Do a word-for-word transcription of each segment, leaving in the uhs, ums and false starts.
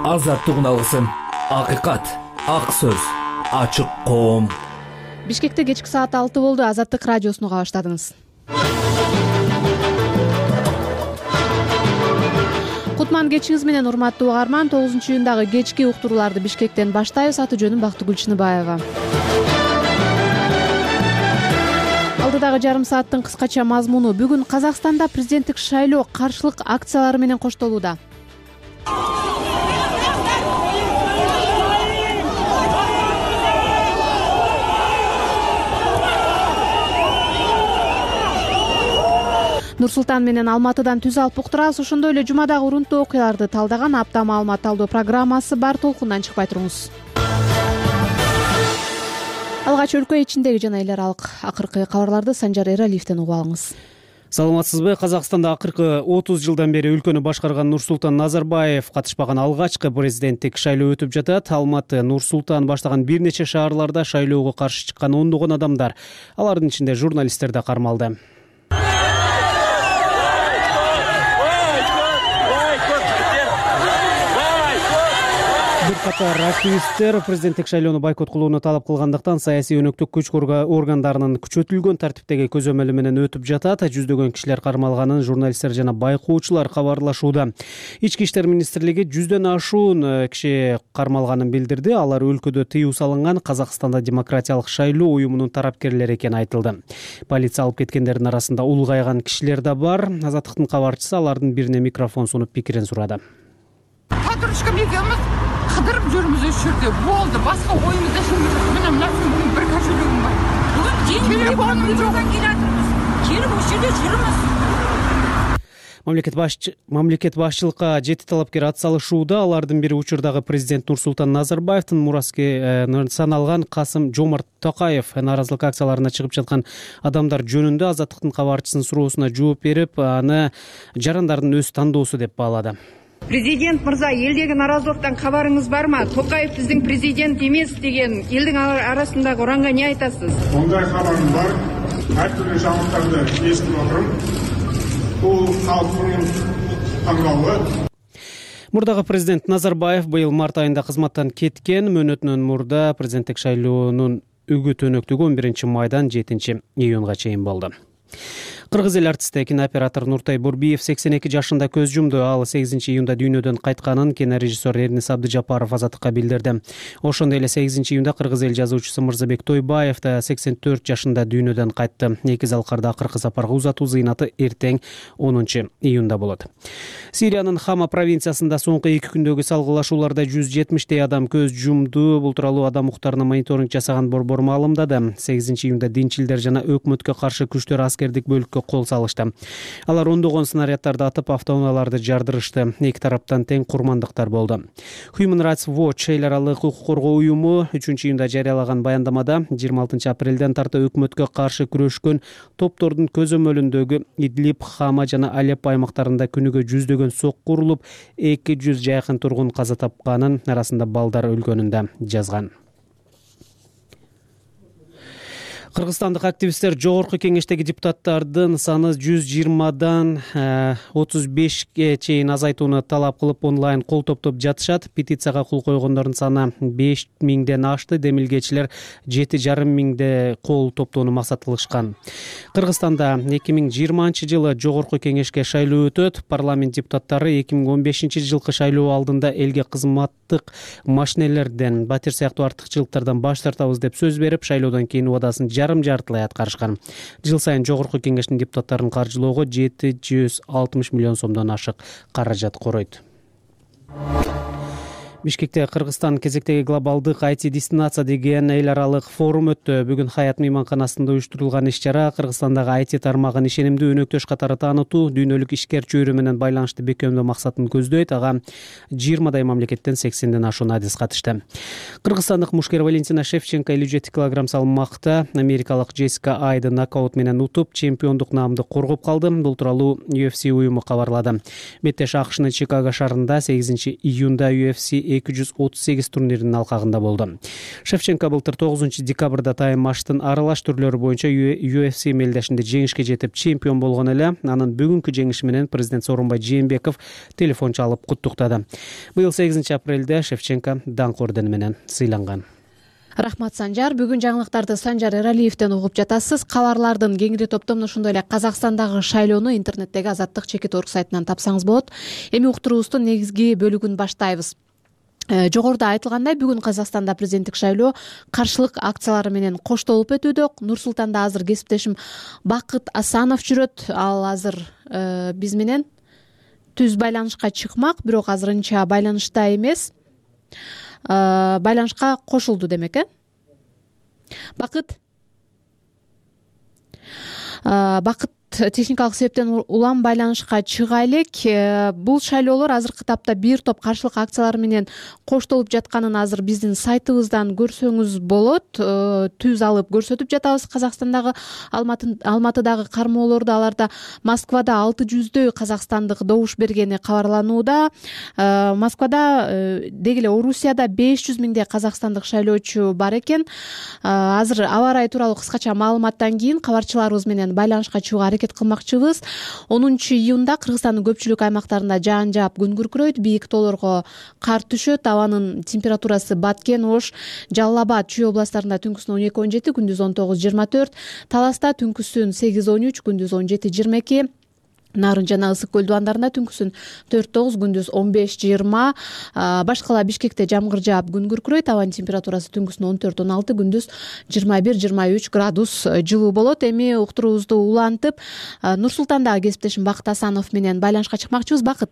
азаттык алгысым, акыйкат, ак сөз, ачык коом. Бишкекте кечки саат алты болду. Азаттык радиосуну уга баштадыңыз. Кутман кечиңиз менен урматтуу угарман. тогузунчу июндагы кечки уктурууларды Бишкектен баштайбыз. Аты жөнүм Бактыгүл Чыныбаева. Алдыдагы жарым сааттын кыскача мазмуну: бүгүн Казакстанда президенттик шайлоо каршылык акциялары менен коштолууда. Нур-Султан менен Алматыдан түз алып уктурабыз. Ошондой эле жумадагы урунттуу окуяларды талдаган апта маалымат талдоо программасы бар. Толкундан чыкпай туруңуз. Алгач өлкө ичиндеги жана эл аралык акыркы кабарларды Санжар Эралиевден угуп алыңыз. Саламатсызбы? Казакстанда акыркы отуз жылдан бери өлкөнү башкарган Нурсултан Назарбаев катышпаган алгачкы президенттик шайлоо өтүп жатат. Алматы, Нур-Султан баштаган бир нече шаарларда шайлоого каршы чыккан ондогон адамдар, алардын ичинде журналисттер да кармалды. Бир катар активисттер президенттик шайлоону бойкот кылууну талап кылгандыктан саясий өнөктүк күч органдарынын күчөтүлгөн тартиптеги көзөмөлү менен өтүп жатат. Жүздөгөн кишилер кармалганын журналисттер жана байкоочулар кабарлашууда. Ички иштер министрлиги жүздөн ашуун киши кармалганын билдирди. Алар өлкөдө тыюу салынган Казакстанда демократиялык шайлоо уюмунун тарапкерлери экени айтылды. Полиция алып кеткендердин арасында улгайган кишилер да бар. Азаттыктын кабарчысы алардын бирине микрофон сунуп пикирин сурады. Кыдырып жүрмүз өз жерде болду. Башка оюбузда эчеме жок. Мен мынасынын бүгүн бир кошелегим бар. Бүгүн телефонум жок. Келатырмыз. Келип өз жерде жүрүмүз. Мамлекет баш мамлекет башчылыкка жети талапкер атсалышууда. Алардын бири учурдагы президент Нурсултан Назарбаевдин мураски саналган Касым Жомарт Токаев. Наразылык акцияларына чыгып жаткан адамдар жөнүндө Азаттыктын кабарчысынын суроосуна жооп берип, аны жарандардын өз тандоосу деп баалады. Президент мырза, елдегі наразылықтан хабарыңыз бар ма? Токаев біздің президент емес деген елдің арасындағы оранға не айтасыз? Ондай хабарым бар. Әртүрлі жаңалықтарды естіп отырмын. Бұл халықтың таңдауы. Мурдагы президент Назарбаев быйыл март айында кызматтан кеткен. Мөөнөтүнөн мурда президенттик шайлоонун үгүт өнөктүгү он биринчи майдан жетинчи июнга чейин болду. Кыргыз эл артисти кинооператор Нуртай Бурбиев сексен эки жашында көз жумду. Ал сегизинчи июнда дүйнөдөн кайтканын кинорежиссер Эрнис Абдыжапаров Азаттыкка билдирди. Ошондой эле сегизинчи июнда кыргыз эл жазуучусу Мырзабек Тойбаев да сексен төрт жашында дүйнөдөн кайтты. Эки залкарда акыркы сапарга узатуу зыйнаты эртең онунчу июнда болот. Сириянын Хама провинциясында соңку эки күндөгү салгылашууларда жүз жетимиштей адам көз жумду. Бул тууралуу Адам укуктарына мониторинг жасаган борбор маалымдады. сегизинчи июнда динчилдер жана өкмөткө каршы күчтөр аскердик бөлүккө кол салышты. Алар ондогон снаряддарды атып, автоунааларды жардырышты. Эки тараптан тең курмандыктар болду. Human Rights Watch эл аралык укук коргоо уюму үчүнчү июнда жарыялаган баяндамада жыйырма алтынчы апрелден тарта өкмөткө каршы күрөшкөн топтордун көзөмөлүндөгү Идлиб, Хама жана Алеппо аймактарында күнүгө жүздөгөн сокку урулуп, эки жүз жакын тургун каза тапканын, арасында балдар өлгөнүн да жазган. Кыргызстандык активисттер жогорку кеңештеги депутаттардын саны жүз жыйырмадан отуз бешке чейин азайтууну талап кылып онлайн кол топтоп жатышат. Петицияга кол койгондордун саны беш миңден ашты. Демилгечилер жети жарым миңде кол топтоону максат кылышкан. Кыргызстанда эки миң жыйырманчы жылы жогорку кеңешке шайлоо өтөт. Парламент депутаттары эки миң он бешинчи жылкы шайлоо алдында элге кызматтык машинелерден, батир сыяктуу артыкчылыктардан баш тартабыз деп сөз берип, шайлоодон кийин убадасын жарым жартылай аткарышкан. Жыл сайын жогорку кеңештин депутаттарын каржылоого жети жүз алтымыш миллион сомдон ашык каражат коройт. Бишкекте Кыргызстан кезектеги глобалдык ай ти дестинация деген эл аралык форум өттү. Бүгүн Хаят мейманканасында уюштурулган иш-чара Кыргызстандагы ай ти тармагын ишенимдүү өнөктөш катары таанытуу, дүйнөлүк ишкер чөйрө менен байланышты бекемдөө максатын көздөйт. Ага жыйырмадай мамлекеттен сексенден ашуун адис катышты. Кыргызстандык мушкер Валентина Шевченко элүү жети килограмм салмакта америкалык Джессика Айды нокаут менен утуп, чемпиондук наамды коргоп калды. Бул тууралуу ю эф си уюму кабарлады. Беттеш акшнын Чикаго шаарында сегизинчи июнда ю эф си эки жүз отуз сегиз турниринин алкагында болду. Шевченко былтыр тогузунчу декабрда тайм-матчтын аралаш түрлөрү боюнча ю эф си мелдешинде жеңишке жетип чемпион болгон эле. Анын бүгүнкү жеңиши менен президент Сооронбай Жээнбеков телефон чалып куттуктады. Быйыл сегизинчи апрелде Шевченко даңк ордени менен сыйланган. Рахмат, Санжар. Бүгүн жаңылыктарды Санжар Эралиевден угуп жатасыз. Кабарлардын кеңири топтомун ошондой эле Казакстандагы шайлоону интернеттеги Азаттык чекит орг сайтынан тапсаңыз болот. Эми уктуруубуздун негизги бөлүгүн баштайбыз. Жогоруда айтылгандай, бүгүн Казакстанда президенттик шайлоо каршылык акциялары менен коштолуп өтүүдө. Нур Султанда азыр кесиптешим Бакыт Асанов жүрөт. Ал азыр э, биз менен түз байланышка чыкмак, бирок азырынча байланышта эмес. Э, байланышка кошулду демек, э? Бакыт. Э, Бакыт техникалык себептен улам байланышка чыга элек. Бул шайлоолор азыркы тапта бир топ каршылык акциялар менен коштолуп жатканын азыр биздин сайтыбыздан көрсөңүз болот. Түз алып көрсөтүп жатабыз. Казакстандагы Алматыдагы кармоолорду, аларда Москвада алты жүздөй казакстандык добуш бергени кабарланууда. Москвада деги эле Орусияда беш жүз миңдей казакстандык шайлоочу бар экен. Азыр аба ырайы тууралуу кыскача маалыматтан кийин кабарчыларыбыз менен байланышка чыгууга аракет кылмакчыбыз. онунчу июнда Кыргызстандын көпчүлүк аймактарында жаан жаап, күн күркүрөйт, бийик тоолорго кар түшөт, абанын температурасы Баткен, Ош, Жалал Абад, Чүй областтарында түнкүсүн он эки он жети, күндүз он тогуз жыйырма төрт, Таласта түнкүсүн сегиз он үч, күндүз он жети жыйырма эки, Нарын жана Ысык көл дубандарында түнкүсүн төрт тогуз, күндүз он беш жыйырма, башкала Бишкекте жамгыр жаап, күн күркүрөйт, абанын температурасы түнкүсүн он төрт он алты, күндүз жыйырма бир жыйырма үч градус жылуу болот. Эми уктуруубузду улантып, Нур Султандагы кесиптешим Бакыт Асанов менен байланышка чыкмакчыбыз. Бакыт.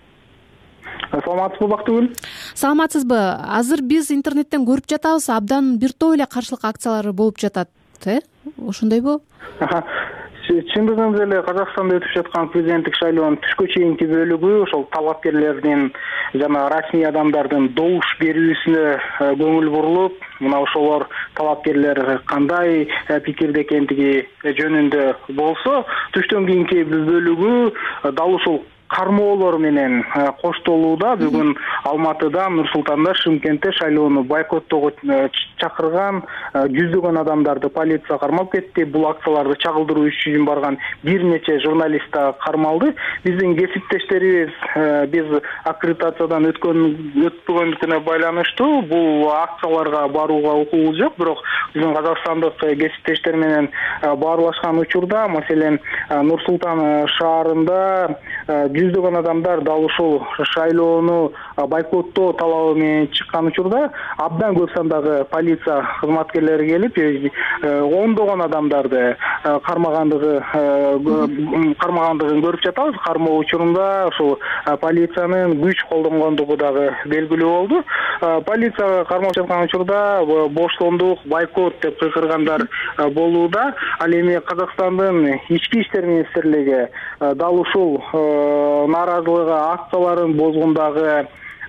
Саламатсызбы, Бактыгүл? Саламатсызбы? Азыр биз интернеттен көрүп жатабыз, абдан бир топ эле каршылык акциялары болуп жатат, э? Ошондойбу? Чындыгында эле Казакстанда өтүп жаткан президенттик шайлоонун түшкө чейинки бөлүгү ошол талапкерлердин жана расмий адамдардын добуш берүүсүнө көңүл бурулуп, мына ошолор талапкерлер кандай пикирде экендиги жөнүндө болсо, түштөн кийинки бөлүгү дал ушул кармоолор менен коштолууда. Бүгүн Алматыда, Нур Султанда, Шымкентте шайлоону бойкоттоого чакырган жүздөгөн адамдарды полиция кармап кетти. Бул акцияларды чагылдыруу үчүн барган бир нече журналист да кармалды. Биздин кесиптештерибиз биз аккредитациядан өткөн өтпөгөндүкүнө байланыштуу бул акцияларга барууга укугубуз жок, бирок биздин казакстандык кесиптештер менен баарлашкан учурда, маселен, Нур Султан шаарында жүздөгөн адамдар дал ушул шайлоону бойкоттоо талабы менен чыккан учурда абдан көп сандагы полиция кызматкерлери келип, ондогон адамдарды кармагандыгы кармагандыгын көрүп жатабыз. Кармоо учурунда ушул полициянын күч колдонгондугу дагы белгилүү болду. Полиция кармап жаткан учурда боштондук, бойкот деп кыйкыргандар болууда. Ал эми Казакстандын ички иштер министрлиги дал ушул нааразылыгы акцияларын бозгондагы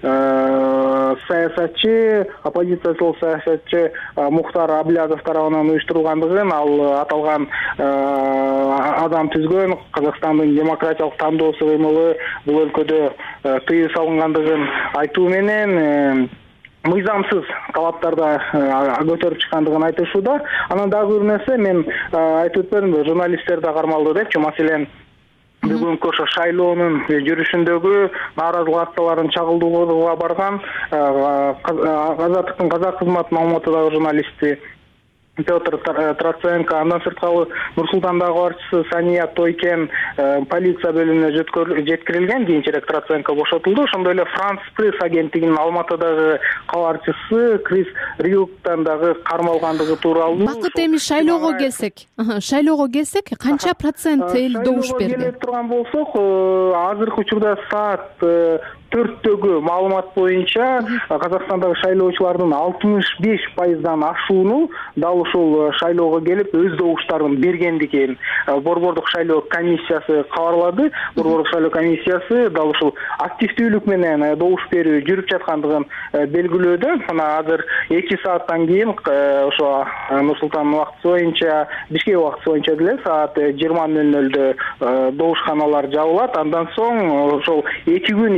саясатчы, оппозициялык саясатчы Мухтар Аблязов тарабынан уюштурулгандыгын, ал аталган адам түзгөн Казакстандын демократиялык тандоосу кыймылы бул өлкөдө тыюу салынгандыгын айтуу менен мыйзамсыз талаптарда көтөрүп чыккандыгын айтышууда. Анан дагы бир нерсе, мен айтып өтпөдүмбү, журналисттер да кармалды депчи. Маселен, бүгүнкү ошо шайлоонун жүрүшүндөгү нааразылык акцияларын чагылдырууга барган Азаттыктын казак кызматынын Алматыдагы журналисти Петр Троценко, андан сырткары Нур Султандагы кабарчысы Сания Тойкен полиция бөлүмүнө жеткирилген. Кийинчерээк Троценко бошотулду. Ошондой эле Франс пресс агенттигинин Алматыдагы кабарчысы Крис Рилктан дагы кармалгандыгы тууралуу. Бакыт, эми шайлоого келсек, шайлоого келсек, канча процент эл добуш берди? Келип турган болсок, азыркы учурда саат төрттөгү маалымат боюнча Казакстандагы шайлоочулардын алтымыш беш пайыздан ашууну дал ушул шайлоого келип өз добуштарын бергендигин Борбордук шайлоо комиссиясы кабарлады. Борбордук шайлоо комиссиясы дал ушул активдүүлүк менен добуш берүү жүрүп жаткандыгын белгилөөдө. Мына азыр эки сааттан кийин ошо Нур Султан убактысы боюнча, Бишкек убактысы боюнча деле саат жыйырма нөл нөлдө добушканалар жабылат. Андан соң ошол эки күн ичинде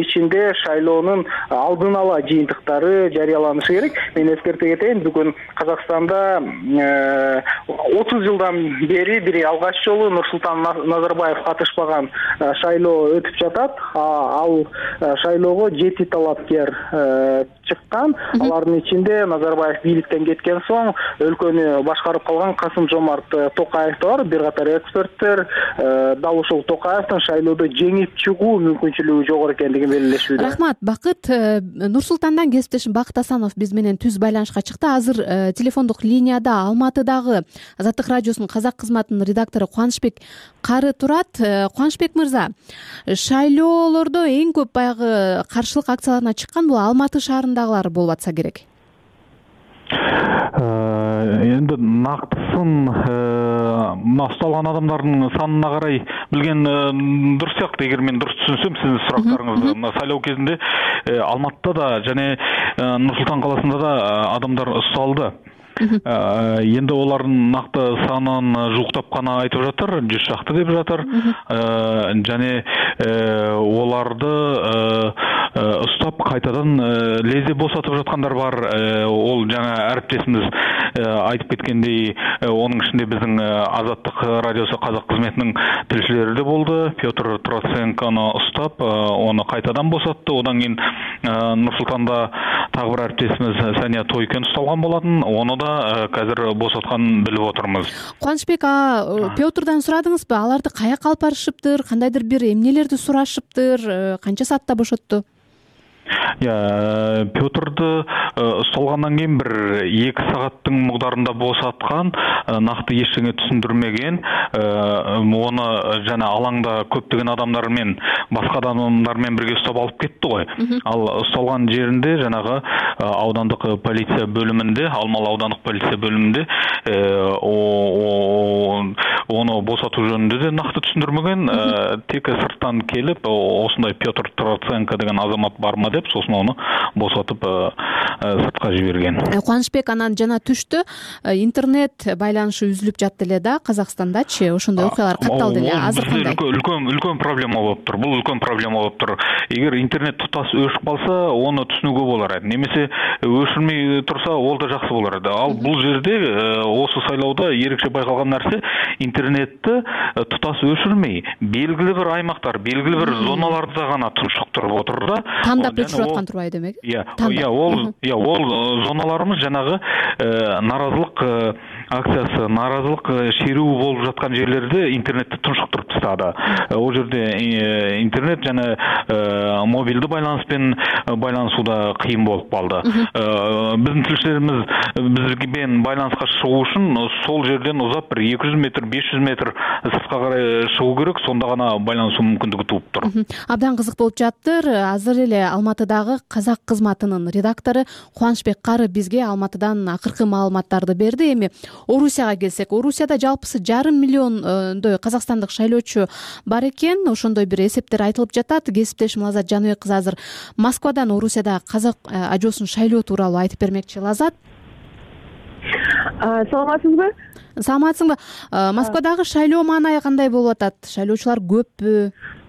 эле шайлоонун алдын ала жыйынтыктары жарыяланышы керек. Мен эскерте кетейин, бүгүн Казакстанда отуз жылдан бери бир алгач жолу Нурсултан Назарбаев катышпаган шайлоо өтүп жатат. Ал шайлоого жети талапкер чыккан. Алардын ичинде Назарбаев бийликтен кеткен соң өлкөнү башкарып калган Касым-Жомарт Токаев бар, бир катар эксперттер дал ушул Токаевдин шайлоодо жеңип чыгуу мүмкүнчүлүгү жогору экендигин белгилешүүдө. Рахмат. Бакыт, Нур-Султандан кесиптешим Бакыт Асанов биз менен түз байланышка чыкты. Азыр телефондук линияда Алматыдагы Азаттык радиосунун казак кызматынын редактору Кубанычбек Кары турат. Кубанычбек мырза, шайлоолордо эң көп баягы каршылык акцияларына чыккан бул Алматы шаарындагылар болуп атса керек. Енді нақтысын ұсталған адамдардың санына қарай білген дұрыс сияқты. Егер мен дұрыс түсінсем, сіздің сұрақтарыңызды сайлау кезінде Алматыда да және Нұр-Сұлтан қаласында да адамдар ұсталды. Енді олардың нақты санын жуықтап қана айтып жатыр, жүз шақты деп жатыр. Және оларды ұстап қайтадан лезе босатып жатқандар бар. Ол жаңа әріптесіміз айтып кеткендей, оның ішінде біздің Азаттық радиосы қазақ қызметінің тілшілері де болды. Петр Троценконы ұстап, оны қайтадан босатты. Одан кейін Нұр-Сұлтанда тағы бір әріптесіміз Сәния Тойкен ұсталған болатын. Оны да қазір босатқан біліп отырмыз. Кубанычбек, Петрдан сұрадыңыз ба? Аларды каяка алып барышыптыр? Кандайдыр бир эмнелерди сурашыптыр? Канча саатта бошотту? Я Петрді ұсталғаннан кейін бір екі сағаттың мұғдарында босатқан, нақты ештеңе түсіндірмеген, оны жаңа алаңда көптеген адамдармен, басқа адамдармен бірге ұстап алып кетті ғой. Ал ұсталған жерінде жаңағы аудандық полиция бөлімінде, Алмалы аудандық полиция бөлімінде оны босату жөнінде де нақты түсіндірмеген, тек сырттан келіп, осындай Петр Троценко деген азамат бар ма деп, сосын оны босатып сыртқа жиберген. Кубанычбек, анан жана түштү, интернет байланышы үзүлүп жатты эле да Казакстандачы, ошондой окуялар катталды эле. Азыр кандай? Үлкөн үлкөн проблема болуп тур. Бул үлкөн проблема болуп тур. Эгер интернет тутас өшүп калса, оны түшүнүүгө болор эди. Немесе өшүрмөй турса, ол да жакшы болор эди. Ал бул жерде осы сайлоодо ерекше байкалган нерсе, интернетти тутас өшүрмөй, белгилүү бир аймактар, белгилүү бир зоналарда гана туншуктуруп отур да. Тандап өчүрүп аткан турбайбы демек? Иә, иә, ол, иә, ол зоналарымыз жанагы наразылык акциясы, наразылык шерүү болуп жаткан жерлерде интернетти туншуктуруп тастады. Ол жерде интернет жана мобилдүү байланыспен байланышууда кыйын болуп калды. Биздин tilçilerimiz бизге байланыска чыгуу үчүн сол жерден узап бир эки жүз метр, беш жүз метр сыртка карай чыгуу керек, сонда гана байланышуу мүмкүндүгү тууп тур. Абдан кызык болуп жаттыр. Азыр эле Алматыдагы казак кызматынын редактору Кубанычбек Кары бизге Алматыдан акыркы маалыматтарды берди. Эми Орусияга келсек, Орусияда жалпысы жарым миллиондой казакстандык шайлоочу бар экен. Ошондой бир эсептер айтылып жатат. Кесиптешим Лазат Жаныбек кызы азыр Москвадан Орусияда казак ажоосун шайлоо тууралуу айтып бермекчи. Лазат, саламатсызбы? Саламатсыңбы? Москвадагы шайлоо маанайы кандай болуп атат? Шайлоочулар көппү?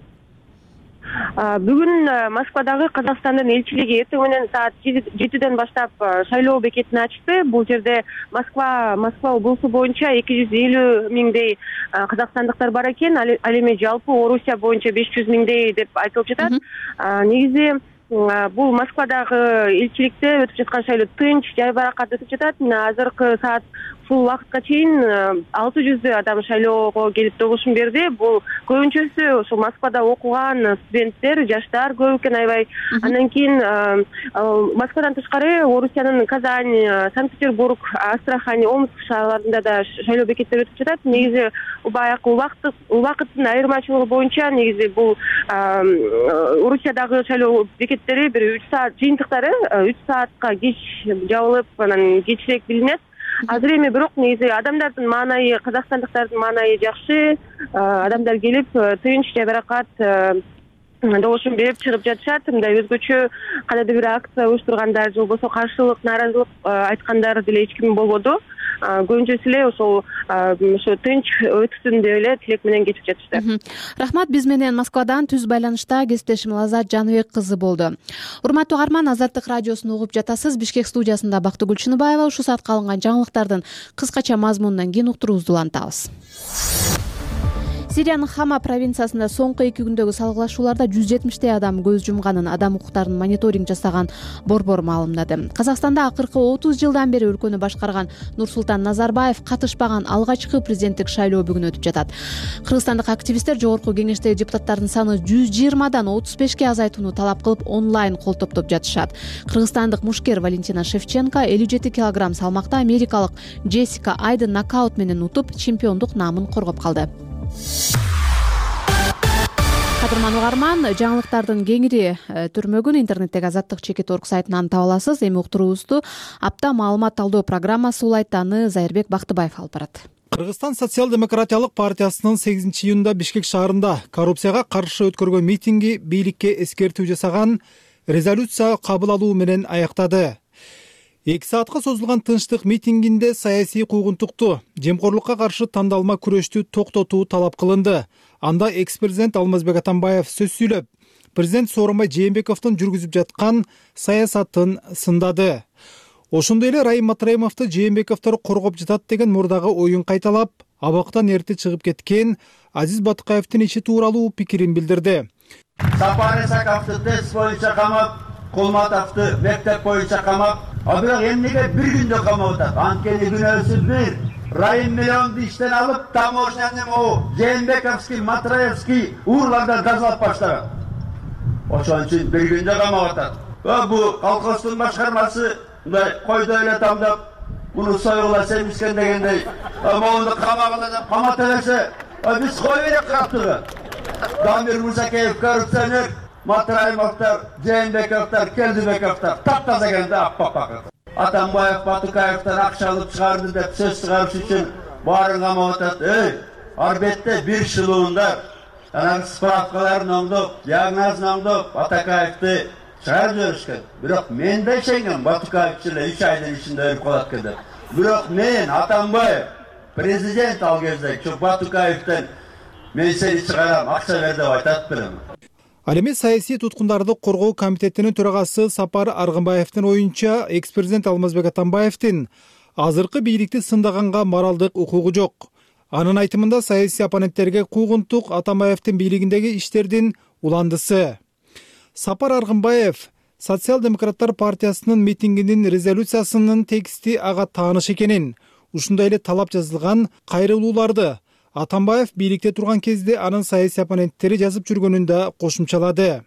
Бүгүн Москвадагы Казакстандын элчилиги эртең менен саат жетиден баштап шайлоо бекетин ачты. Бул жерде Москва Москва облусу боюнча эки жүз элүү миңдей казакстандыктар бар экен. Ал эми жалпы Орусия боюнча беш жүз миңдей деп айтылып жатат. Негизи бул Москвадагы элчиликте өтүп жаткан шайлоо тынч, жайбаракат өтүп жатат. Мына азыркы саат ушул убакытка чейин алты жүздөй адам шайлоого келип добушун берди. Бул көбүнчөсү ушул Москвада окуган студенттер, жаштар көп экен аябай. Андан кийин Москвадан тышкары Орусиянын Казань, Санкт-Петербург, Астрахань, Омск шаарларында да шайлоо бекеттери өтүп жатат. Негизи баягы убакыт убакыттын айырмачылыгы боюнча негизи бул Орусиядагы шайлоо бекеттери бир үч саат жыйынтыктары үч саатка кеч жабылып, анан кечирээк билинет. Азыр эми бирок негизи адамдардын маанайы, казакстандыктардын маанайы жакшы. Адамдар келип тынч, жайбаракат добушун берип чыгып жатышат. Мындай өзгөчө кандайдыр бир акция уюштургандар же болбосо каршылык, нааразылык айткандар деле эч ким болбоду. Көбүнчөсү эле ошол ошо тынч өтсүн деп эле тилек менен кетип жатышты. Рахмат. Биз менен Москвадан түз байланышта кесиптешим Лазат Жаныбек кызы болду. Урматтуу угарман, Азаттык радиосун угуп жатасыз. Бишкек студиясында Бактыгүл Чыныбаева. Ушул саатка алынган жаңылыктардын кыскача мазмунунан кийин уктуруубузду улантабыз. Сириянын Хама провинциясында соңку эки күндөгү салгылашууларда жүз жетимиштей адам көз жумганын адам укуктарын мониторинг жасаган борбор маалымдады. Казакстанда акыркы отуз жылдан бери өлкөнү башкарган Нурсултан Назарбаев катышпаган алгачкы президенттик шайлоо бүгүн өтүп жатат. Кыргызстандык активисттер жогорку кеңештеги депутаттардын саны жүз жыйырмадан отуз бешке азайтууну талап кылып онлайн кол топтоп жатышат. Кыргызстандык мушкер Валентина Шевченко элүү жети килограмм салмакта америкалык Джессика Айды нокаут менен утуп чемпиондук наамын коргоп калды. Кадырман угарман, жаңылыктардын кеңири түрмөгүн интернеттеги азаттык чекит орг сайтынан таба аласыз. Эми уктуруубузду апта маалымат талдоо программасы улайт, аны Зайырбек Бактыбаев алып барат. Кыргызстан социал-демократиялык партиясынын сегизинчи июнда Бишкек шаарында коррупцияга каршы өткөргөн митинги бийликке эскертүү жасаган резолюция кабыл алуу менен аяктады. эки саатка созулган тынчтык митингинде саясий куугунтукту, жемкорлукка каршы тандалма күрөштү токтотуу талап кылынды. Анда экс-президент Алмазбек Атамбаев сөз сүйлөп, президент Сооронбай Жээнбековдун жүргүзүп жаткан саясатын сындады. Ошондой эле Райым Матраимовду Жээнбековдор коргоп жатат деген мурдагы оюн кайталап, абактан эрте чыгып кеткен Азиз Батыкаевдин иши тууралуу пикирин билдирди. Сапар Исаковду тест боюнча камап, Кулматовду мектеп боюнча камап, а бирок эмнеге бир күндө камап атат? Анткени күнөөсү бир. Райым миллионду иштен алып, таможняны могу Жээнбековский, Матраевский уурлардан газлап баштаган. Ошон үчүн бир күндө камап атат. Бул колхоздун башкармасы мындай койдой эле тамдап, муну сойгула семишкен дегендей, могунду камагыла деп камата берсе, биз кой берек каптыгы. Дамир Мусакеев коррупционер, Матраимовдор, Жээнбековдор, Келдибековдор таптаза келди аппак. Атамбаев Батыкаевден акча алып чыгарды деп сөз чыгарыш үчүн баарын камап атат. Эй, ар бетте бир шылуундар, анан справкаларын оңдоп, диагнозун оңдоп, Батыкаевди чыгарып жиберишкен. Бирок мен да ишенгем, Батыкаев эле үч айдын ичинде өлүп калат экен деп. Бирок мен Атамбаев президент ал кезде чу Батыкаевден мен сени чыгарам, акча бер деп айтат белем. Ал эми саясий туткундарды коргоо комитетинин төрагасы Сапар Аргынбаевдин оюнча, экс-президент Алмазбек Атамбаевдин азыркы бийликти сындаганга моралдык укугу жок. Анын айтымында саясий оппоненттерге куугунтук Атамбаевдин бийлигиндеги иштердин уландысы. Сапар Аргынбаев Социал-демократтар партиясынын митингинин резолюциясынын тексти ага тааныш экенин, ушундай эле талап жазылган кайрылууларды Атамбаев бийликте турган кезде анын саясий оппоненттери жазып жүргөнүн да кошумчалады.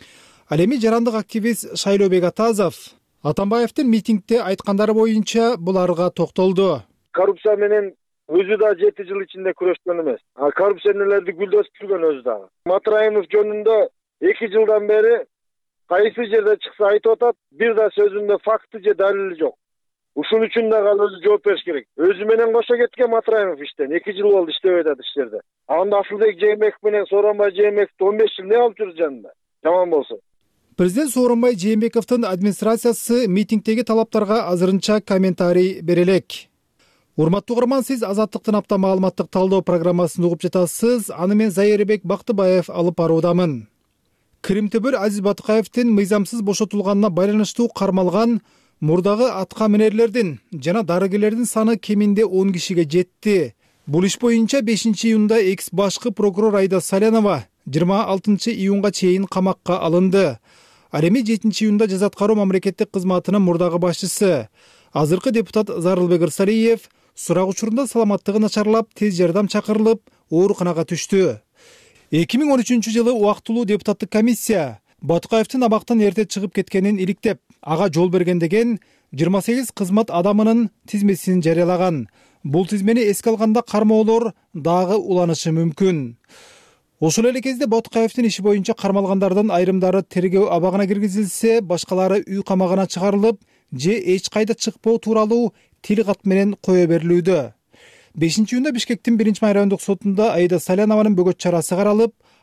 Ал эми жарандык активист Шайлообек Атазов Атамбаевдин митингде айткандары боюнча буларга токтолду. Коррупция менен өзү да жети жыл ичинде күрөшкөн эмес. А коррупционерлерди гүлдөтүп жүргөн өзү дагы. Матраимов жөнүндө эки жылдан бери кайсы жерде чыкса айтып атат, бир да сөзүндө факты же далили жок. Ушун үчүн дагы ал өзү жооп бериш керек. Өзү менен кошо кеткен Матраимов иштен эки жыл болду иштебей атат иштерде. Анда Асылбек Жээнбеков менен Сооронбай Жээнбековду он беш жыл не алып жүрдү жанында? Жаман болсо. Президент Сооронбай Жээнбековдун администрациясы митингдеги талаптарга азырынча комментарий бере элек. Урматтуу угарман, сиз Азаттыктын апта маалыматтык талдоо программасын угуп жатасыз. Аны мен Зайырбек Бактыбаев алып баруудамын. Кримтөбөр Азиз Батыкаевдин мыйзамсыз бошотулганына байланыштуу кармалган мурдагы атка минерлердин жана дарыгерлердин саны кеминде он кишиге жетти. Бул иш боюнча бешинчи июнда экс башкы прокурор Айда Салянова жыйырма алтынчы июнга чейин камакка алынды. Ал эми жетинчи июнда жаза аткаруу мамлекеттик кызматынын мурдагы башчысы азыркы депутат Зарылбек Ырсалиев сурак учурунда саламаттыгы начарлап тез жардам чакырылып ооруканага түштү. эки миң он үчүнчү жылы убактылуу депутаттык комиссия Батыкаевдин абактан эрте чыгып кеткенин иликтеп, ага жол берген деген жыйырма сегиз кызмат адамынын тизмесин жарыялаган. Бул тизмени эске алганда кармоолор дагы уланышы мүмкүн. Ошол эле кезде Батыкаевдин иши боюнча кармалгандардын айрымдары тергөө абагына киргизилсе, башкалары үй камагына чыгарылып, же эч кайда чыкпоо тууралуу тил кат менен кое берилүүдө. бешинчи июнда Бишкектин биринчи май райондук сотунда Айда Салянованын бөгөт чарасы каралып,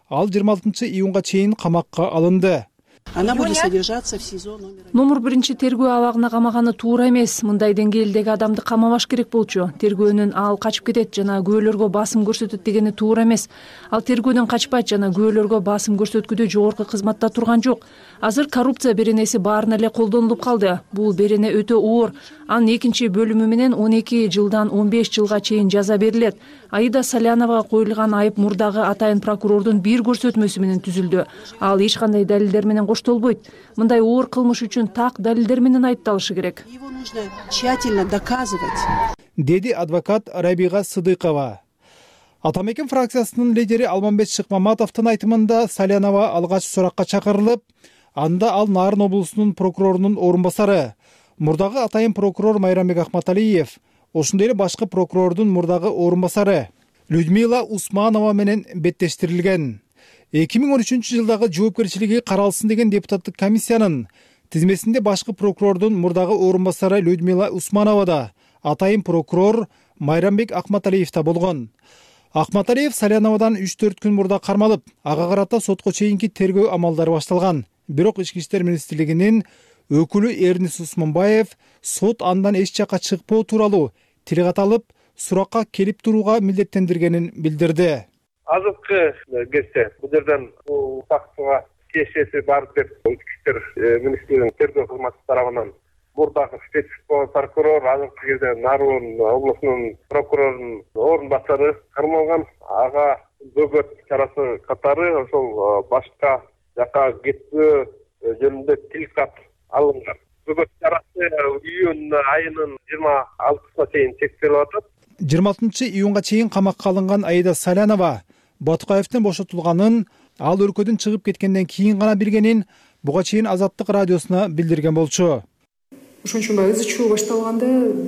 ал жыйырма алтынчы июнга чейин камакка алынды. Она будет содержаться в СИЗО номер Номер биринчи тергөө абагына камаганы туура эмес. Мындай деңгээлдеги адамды камабаш керек болчу. Тергөөнүн ал качып кетет жана күбөлөргө басым көрсөтөт дегени туура эмес. Ал тергөөдөн качпайт жана күбөлөргө басым көрсөткүдө жогорку кызматта турган жок. Азыр коррупция беренеси баарына эле колдонулуп калды. Бул берене өтө оор. Анын экинчи бөлүмү менен он эки жылдан он беш жылга чейин жаза берилет. Аида Саляновага коюлган айып мурдагы атайын прокурордун бир көрсөтмөсү менен түзүлдү. Ал эч кандай далилдер менен коштолбойт. Мындай оор кылмыш үчүн так далилдер менен айыпталышы керек. Его нужно тщательно доказывать. Деди адвокат Рабига Сыдыкова. Атамекен фракциясынын лидери Алмамбет Шыкмаматовдун айтымында Салянова алгач суракка чакырылып, анда ал Нарын облусунун прокурорунун орун басары, мурдагы атайын прокурор Майрамбек Ахматалиев, ошондой эле башкы прокурордун мурдагы орун басары Людмила Усманова менен беттештирилген. эки миң он үчүнчү жылдагы жоопкерчилиги каралсын деген депутаттык комиссиянын тизмесинде башкы прокурордун мурдагы орун басары Людмила Усманова да, атайын прокурор Майрамбек Ахматалиев да болгон. Ахматалиев Саляновадан үч төрт күн мурда кармалып, ага карата сотко чейинки тергөө амалдары башталган. Бирок Ички иштер министрлигинин өкүлү Эрнис Усманбаев сот андан эч жакка чыкпоо тууралуу тил каталып, суракка келип турууга милдеттендиргенин билдирди. Азыркы кезде бул жерден бул фактыга тиешеси бар деп Ички иштер министрлигинин тергөө кызматы тарабынан мурдагы специфик прокурор, азыркы кезде Нарын облусунун прокурорунун орун басары кармалган. Ага бөгөт чарасы катары ошол башка жака кетпөө жөнүндө тилкат алынган. Бөгөт чарасы июнь айынын жыйырма алтысына чейин чектелип атат. жыйырма алтынчы июнга чейин камакка алынган Аида Салянова Батукаевдин бошотулганын, ал өлкөдөн чыгып кеткенден кийин гана билгенин буга чейин Азаттык радиосуна билдирген болчу. Ошончо баягы изучуу башталганда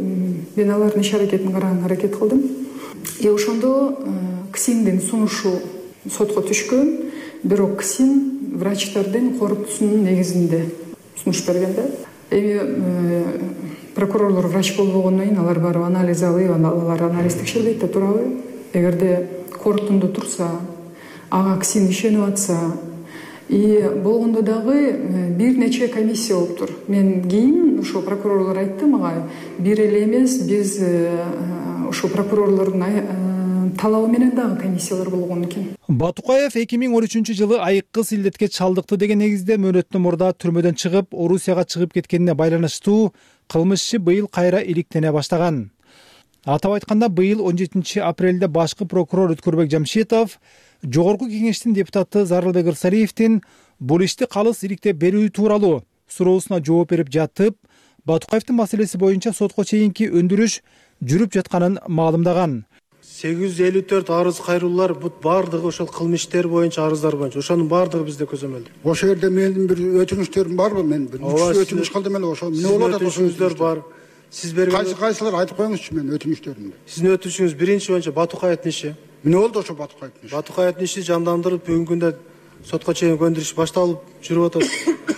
мен алардын иш аракетин караганга аракет кылдым. И ошондо КСИМдин сунушу сотко түшкөн, бирок КСИМ врачтардын корутуусунун негизинде сунуш берген да. Эми прокурорлор врач болбогондон кийин алар барып анализ алып, алар анализ текшербейт да турабы. Эгерде корутунда турса, ага КСИМ ишенип атса, и болгондо дагы бир нече комиссия болуптур. Мен кийин ошо прокурорлор айтты мага, бир эле эмес, биз ошо прокурорлордун талабы менен дагы комиссиялар болгон экен. Батукаев эки миң он үчүнчү жылы айыккыс илдетке чалдыкты деген негизде мөөнөттөн мурда түрмөдөн чыгып, Орусияга чыгып кеткенине байланыштуу кылмышчы быйыл кайра иликтене баштаган. Атап айтканда, быйыл он жетинчи апрелде башкы прокурор Өткөрбек Жамшитов Жогорку кеңештин депутаты Зарылбек Ырсалиевдин бул ишти калыс иликтеп берүү тууралуу суроосуна жооп берип жатып, Батукаевдин маселеси боюнча сотко чейинки өндүрүш жүрүп жатканын маалымдаган. сегиз жүз элүү төрт арыз кайрылуулар бут баардыгы ошол кылмыштер боюнча, арыздар боюнча. Ошонун баардыгы бизде көзөмөлдө. Ошол жерде менин бир өтүнүчтөрүм барбы? Мен бир өтүнүч кылдым эле ошол. Эмне болот өтүнүчтөр бар? Сиз берген кайсы кайсылар айтып коюңузчу мен өтүнүчтөрүмдү. Сиздин өтүнүчүңүз биринчи боюнча Батукаевдин иши. Эмне болду ошо Батукаевдин иши? Батукаевдин иши жандандырылып, бүгүнкү күндө сотко чейин көндүрүш башталып жүрүп атат.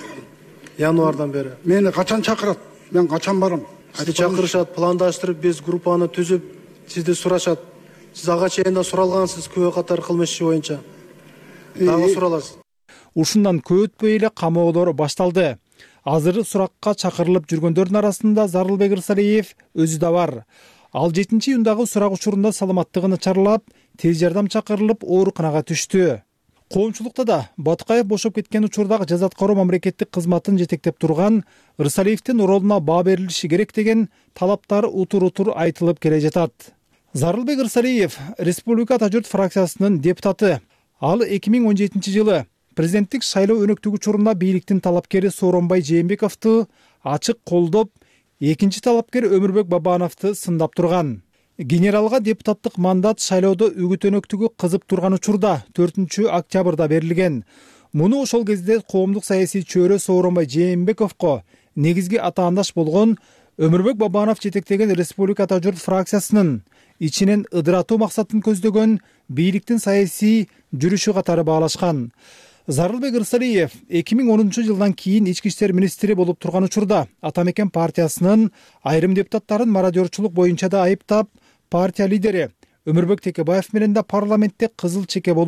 Январдан бери. Мени качан чакырат? Мен качан барам? Сизди чакырышат, пландаштырып, биз группаны түзүп, сизди сурашат. Сиз ага чейин да суралгансыз күбө катар кылмыш иши боюнча. Дагы сураласыз. Ушундан көп өтпөй эле камоолор башталды. Азыр суракка чакырылып жүргөндөрдүн арасында Зарылбек Ырсалиев өзү да бар. Ал жетинчи июндагы сурак учурунда саламаттыгы начарлап, тез жардам чакырылып, ооруканага түштү. Коомчулукта да Батукаев бошоп кеткен учурдагы жаза аткаруу мамлекеттик кызматын жетектеп турган Ырсалиевдин оролуна баа берилиши керек деген талаптар утур-утур айтылып келе жатат. Зарылбек Ырсалиев Республика Та журт фракциясынын депутаты. Ал эки миң он жетинчи жылы президенттик шайлоо өнөктүгү учурунда бийликтин талапкери Сооронбай Жээнбековду ачык колдоп, экинчи талапкер Өмүрбек Бабановду сындап турган. Генералга депутаттык мандат шайлоодо үгүт өнөктүгү кызып турган учурда төртүнчү октябрда берилген. Муну ошол кезде коомдук саясий чөйрө Сооронбай Жээнбековго негизги атаандаш болгон Өмүрбек Бабанов жетектеген Республика Та журт фракциясынын ичинен ыдыратуу максатын көздөгөн бийликтин саясий жүрүшү катары баалашкан. Зарылбек Ырсалиев эки миң онунчу жылдан кийин ички иштер министри болуп турган учурда Атамекен партиясынын айрым депутаттарын мародерчулук боюнча да айыптап, партия лидери Өмүрбек Текебаев менен да парламентте кызыл чеке болуп,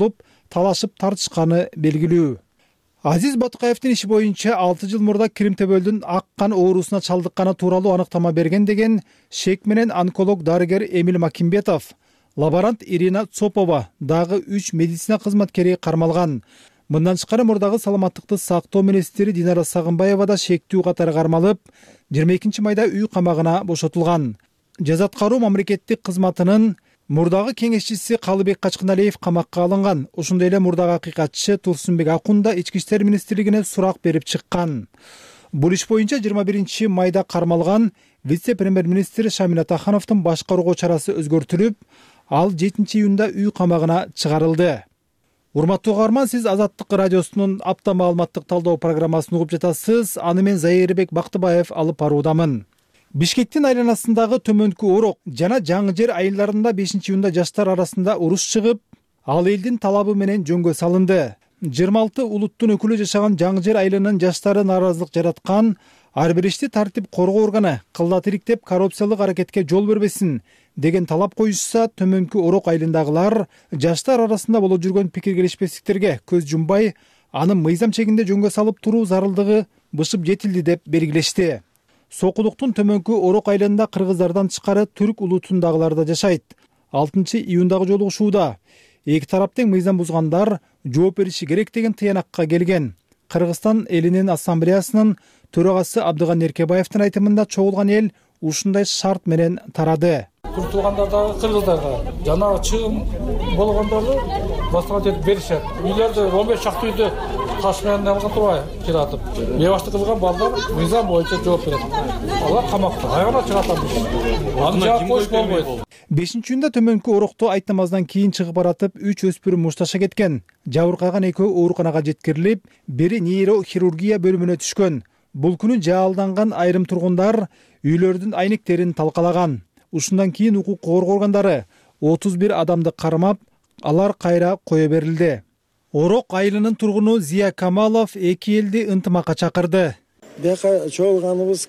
талашып тартышканы белгилүү. Азиз Батукаевдин иши боюнча алты жыл мурда Кримтөбөлдүн ак кан оорусуна чалдыкканы тууралуу аныктама берген деген шек менен онколог дарыгер Эмил Макимбетов, лаборант Ирина Цопова дагы үч медицина кызматкери кармалган. Мындан тышкары мурдагы саламаттыкты сактоо министри Динара Сагынбаева да шектүү катары кармалып, жыйырма экинчи майда үй камагына бошотулган. Жаза аткаруу мамлекеттик кызматынын мурдагы кеңешчиси Калыбек Качкыналиев камакка алынган. Ошондой эле мурдагы акыйкатчы Турсунбек Акун да Ички иштер министрлигине сурак берип чыккан. Бул иш боюнча жыйырма биринчи майда кармалган вице-премьер-министр Шамил Атахановдун башкаруу чарасы өзгөртүлүп, ал жетинчи июнда үй камагына чыгарылды. Урматтуу угарман, сиз Азаттык радиосунун апта маалыматтык талдоо программасын угуп жатасыз. Аны мен Зайырбек Бактыбаев алып баруудамын. Бишкектин айланасындагы Төмөнкү Орок жана Жаңы Жер айылдарында бешинчи июнда жаштар арасында уруш чыгып, ал элдин талабы менен жөнгө салынды. жыйырма алты улуттун өкүлү жашаган Жаңы Жер айылынын жаштары нааразылык жараткан ар бир ишти тартип коргоо органы кылдат иликтеп коррупциялык аракетке жол бербесин деген талап коюшса, Төмөнкү Орок айылындагылар жаштар арасында болуп жүргөн пикир келишпестиктерге көз жумбай, аны мыйзам чегинде жөнгө салып туруу зарылдыгы бышып жетилди деп белгилешти. Сокулуктун Төмөнкү Орок айылында кыргыздардан тышкары түрк улутундагылар да жашайт. алтынчы июндагы жолугушууда эки тарап тең мыйзам бузгандар жооп бериши керек деген тыянакка келген. Кыргызстан элинин ассамблеясынын төрагасы Абдыган Эркебаевдин айтымында чогулган эл ушундай шарт менен тарады. Түрк туугандардагы кыргыздарга жанагы чыгым болгондорду баскан беришет. Үйлөрдө он беш чакты үйдө таш менен алган турбай киратып, бебаштык кылган балдар мыйзам боюнча жооп берет. Алар камакта айгана чыгатабыз. Аны жаап коюш болбойт. бешинчи июнда Төмөнкү Орокто айт намаздан кийин чыгып баратып үч өспүрүм мушташа кеткен. Жабыркаган экөө ооруканага жеткирилип, бири нейрохирургия бөлүмүнө түшкөн. Бул күнү жаалданган айрым тургундар үйлөрдүн айнектерин талкалаган. Ушундан кийин укук коргоо органдары отуз бир адамды кармап, алар кайра кое берилди. Орок айылынын тургуну Зия Камалов эки элди ынтымакка чакырды. Бияка чогулганыбыз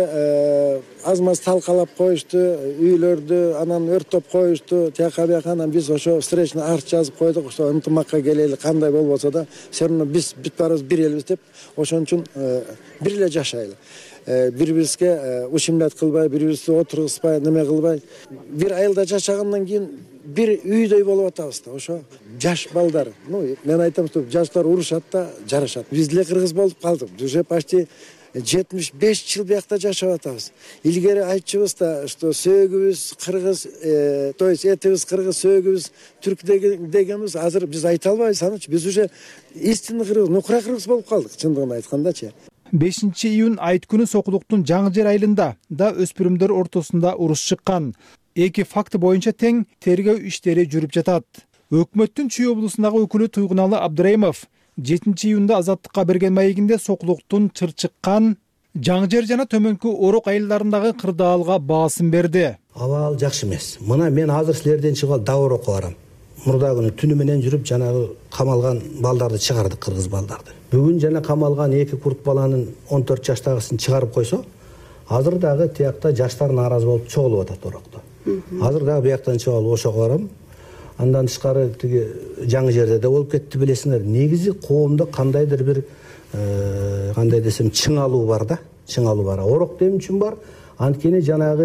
кече аз маз талкалап коюшту, үйлөрдү анан өрттөп коюшту. Тияка бияка анан биз ошо встречный арт жазып койдук, ошо ынтымакка келели, кандай болбосо да, все равно биз бүт баарыбыз бир элбиз деп, ошон үчүн бир эле жашайлы. Бири-бирибизге ушумлат кылбай, бири-бирибизди отургузбай, неме кылбай, бир айылда жашагандан кийин бир үйдөй болуп атабыз да. Ошо жаш балдар, ну мен айтам, что жаштар урушат да, жарашат. Биз деле кыргыз болуп калдык. Уже почти жетимиш беш жыл биякта жашап атабыз. Илгери айтчыбыз да, что сөөгүбүз кыргыз, то есть этибиз кыргыз, сөөгүбүз түрк дегенбиз. Азыр биз айта албайбыз анычы. Биз уже истинный кыргыз, нукура кыргыз болуп калдык, чындыгын айткандачы. бешинчи июнь айт күнү Сокулуктун Жаңы Жер айылында да өспүрүмдөр ортосунда уруш чыккан. Эки факты боюнча тең тергөө иштери жүрүп жатат. Өкмөттүн Чүй облусундагы өкүлү Туйгуналы Абдыраимов жетинчи июнда Азаттыкка берген маегинде Сокулуктун чырчыккан Жаңы Жер жана Төмөнкү Орок айылдарындагы кырдаалга баасын берди. Абал жакшы эмес. Мына мен азыр силерден чыгып дабыр окуп барам. Мурда күнү түнү менен жүрүп жанагы камалган балдарды чыгардык, кыргыз балдарды. Бүгүн жана камалган эки курт баланын он төрт жаштагысын чыгарып койсо, азыр дагы тиякта жаштар нааразы болуп чогулуп атат Орокто. Азыр дагы бияктан чыгып ошого барам. Андан тышкары тиги Жаңы Жерде да болуп кетти, билесиңер. Негизи коомдо кандайдыр бир кандай десем чыңалуу бар да, чыңалуу бар. Орок эмне үчүн бар? Анткени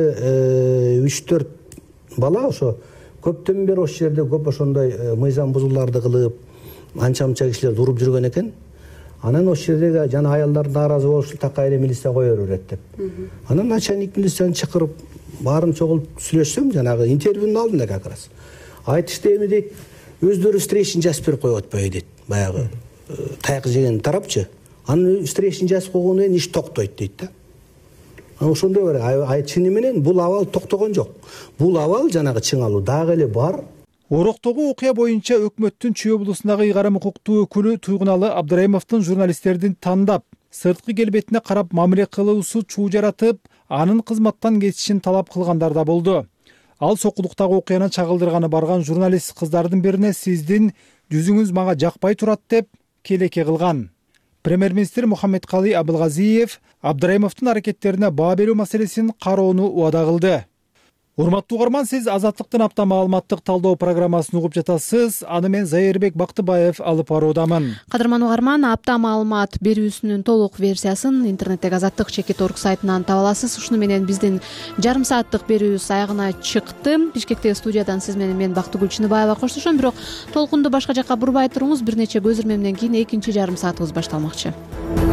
жанагы үч төрт бала ошо көптөн бери ошол жерде көп ошондой мыйзам бузууларды кылып, анча-мынча кишилерди уруп жүргөн экен. Анан ошол жердеги жана аялдар нааразы болушу такай эле милиция кое берет деп. Анан начальник милицияны чакырып, баарын чогулуп сүйлөшсөм, жанагы интервьюнун алдында как раз айтышты, эми дейт, өздөрү встречный жазып берип коюп атпайбы дейт. Баягы таяк жеген тарапчы. Анын встречный жазып койгондон кийин иш токтойт дейт да. Ошондой бар. Ай чыны менен бул абал токтогон жок. Бул абал жанагы чыңалуу дагы эле бар. Ороктогу окуя боюнча өкмөттүн Чүй облусундагы ыйгарым укуктуу өкүлү Туйгуналы Абдыраимовдун журналисттердин тандап, сырткы келбетине карап мамиле кылуусу чуу жаратып, анын кызматтан кетишин талап кылгандар да болду. Ал Сокулуктагы окуяны чагылдырганы барган журналист кыздардын бирине сиздин жүзүңүз мага жакпай турат деп келеке кылган. Премьер-министр Мухаммедкалый Абылгазиев Абдыраимовдун аракеттерине баа берүү маселесин кароону убада кылды. урматтуу угарман, сиз Азаттыктын апта маалыматтык талдоо программасын угуп жатасыз. Аны мен Зайырбек Бактыбаев алып баруудамын. Кадырман угарман, апта маалымат берүүсүнүн толук версиясын интернеттеги азаттык чекит орг сайтынан таба аласыз. Ушуну менен биздин жарым сааттык берүүбүз аягына чыкты. Бишкектеги студиядан сиз менен мен Бактыгүл Чыныбаева коштошом. Бирок толкунду башка жакка бурбай туруңуз, бир нече көзүрмө менен кийин экинчи жарым саатыбыз башталмакчы.